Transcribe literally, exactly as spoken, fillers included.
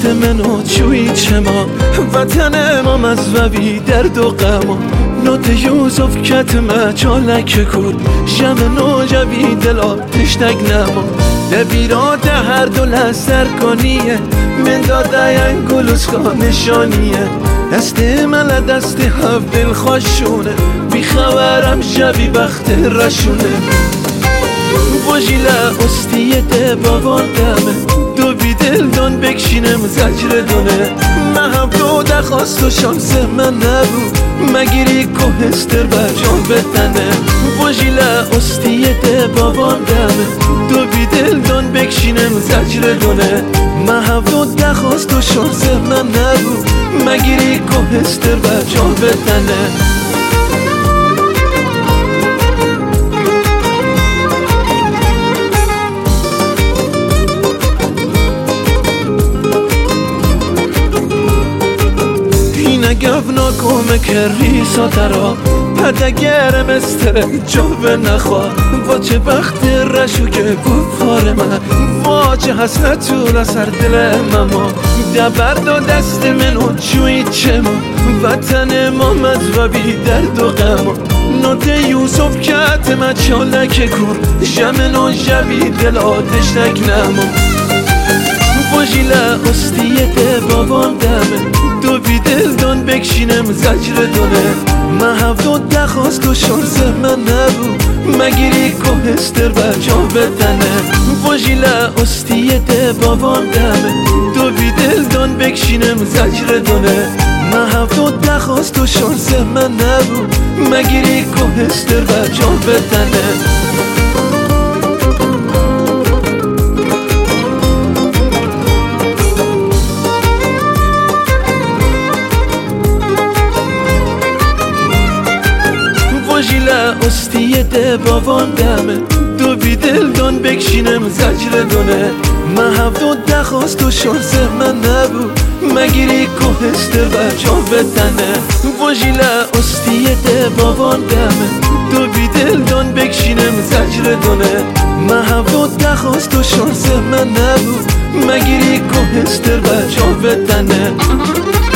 دست منو چوی چما وطن ما مزوی درد و غما نوت یوسف کتمه چالک کور شم نو جوی دلا تشتگ نما لبیرات هر دو لسر کنیه من داده ینگلوز نشانیه دست من دست هف دل خوشونه بی خبرم شبی وقت رشونه وجیله استیت بابان دمه دو بی دل دان بکشینم زجر دونه محب دو دخواست و شانس من نبود مگیری کوهستر بر جان بتنه وجیله استیت بابان دمه دو بی دل دان بکشینم زجر دونه محب دو دخواست و شانس من نبود مگیری کوهستر بر جان بتنه گفنا کمک ریسا ترا پدگرم استره جوه نخوا با چه بخت رشو که بخار من با چه حسنت طول سر دل مما دبرد و دست منو چوی چما وطن ما مذوبی درد و غما نوت یوسف کتمه چالک کور شمنو جوی دل آتش نک نما وجیله استیت بابان دمه دو بی دل دان بکشینم زجر دونه محب دو دخواست و شانس من نبود مگیری کوهستر بر جان بتنه وجیله استیت بابان دمه دو بی دل دان بکشینم زجر دونه محب دو دخواست و شانس من نبود مگیری کوهستر بر جان بتنه وجیله استیت بابان دمه دو بی دل دان بکشینم زجر دونه محب دو دخواست و شانس من نبود مگیری کوهستر بر جان بتنه وجیله استیت بابان دمه دو بی دل دان بکشینم زجر دونه محب دو دخواست و شانس من نبود مگیری کوهستر بر جان بتنه